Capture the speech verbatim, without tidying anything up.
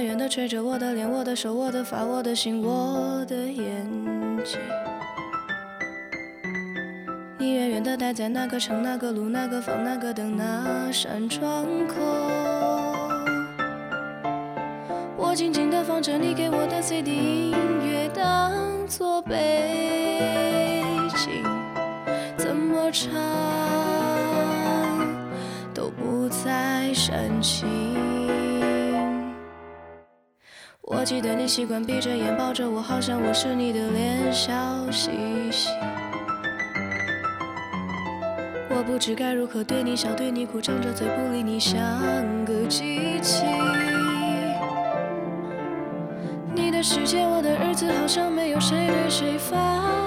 远的吹着我的脸，我的手，我的发，我的心，我的眼睛。你远远的待在那个城，那个路，那个房，那个灯，那扇窗口。我静静地放着你给我的 C D 音乐，当作背景，怎么唱都不再煽情。我记得你习惯闭着眼抱着我，好像我是你的脸，笑嘻嘻。我不知该如何对你笑，对你哭，张着嘴不理你，像个机器。你的世界，我的日子，好像没有谁对谁发